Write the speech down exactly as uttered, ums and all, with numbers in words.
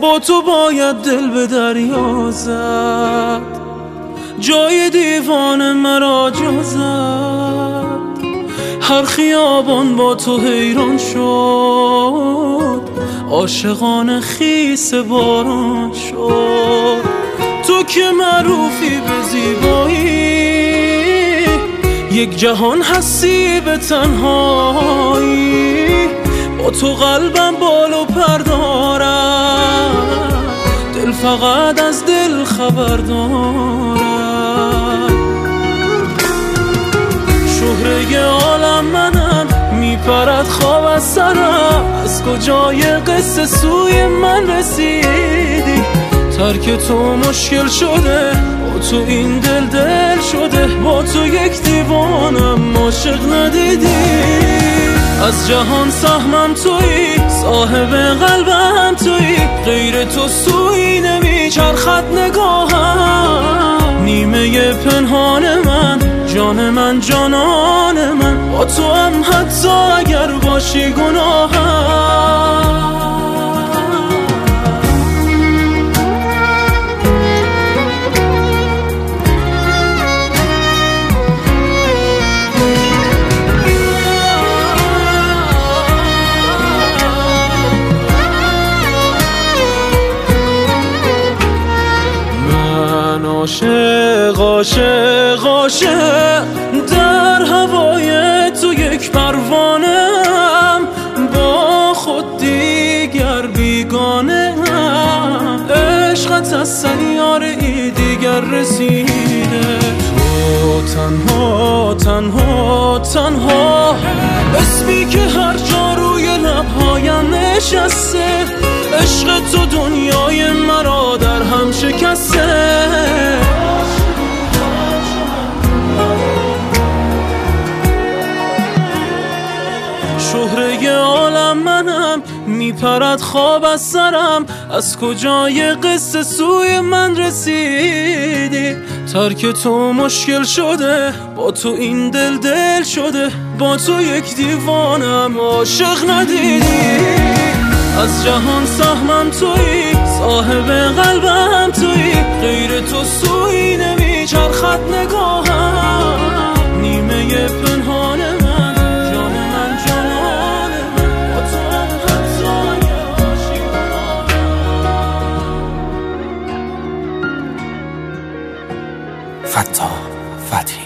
با تو باید دل به دریا زد، جای دیوان مرا جا زد. هر خیابان با تو حیران شد، عاشقان خیس باران شد. تو که معروفی به زیبایی، یک جهان هستی به تنهایی. با تو قلبم بال و پر دارد، دل فقط از دل خبر دارد. شهره عالم منم، میپرد خواب از سرم. از کجای قصه سوی من رسیدی؟ ترک تو مشکل شده، با تو این دل دل شده. با تو یک دیوانم، عاشق ندیدی. از جهان سهمم تویی، صاحب قلبم تویی. غیر تو سوی نمیچرخد نگاهم. نیمه پنهان من، جان من جانان من. با تو هم حتی اگر باشی گناهم. عاشق عاشق عاشق در هوای تو یک پروانه‌ام. با خود دیگر بیگانه‌ام. عشقت از سیاره ای دیگر رسیده. تو تنها تنها تنها اسمی که هر جا روی لبهایم نشسته. عشق تو دنیای مرا در هم شکسته. شهره عالم منم، میپرد خواب از سرم. از کجای قصه سوی من رسیدی؟ ترک تو مشکل شده، با تو این دل دل شده. با تو یک دیوانم، عاشق ندیدی. از جهان سهمم تویی، صاحب قلبم تویی. غیر تو سوی نمیچرخد نگاهم. نیمه پنهان من، جان من جانان من. با تو هم حتی اگر باشی گناهم. فتاح فتحی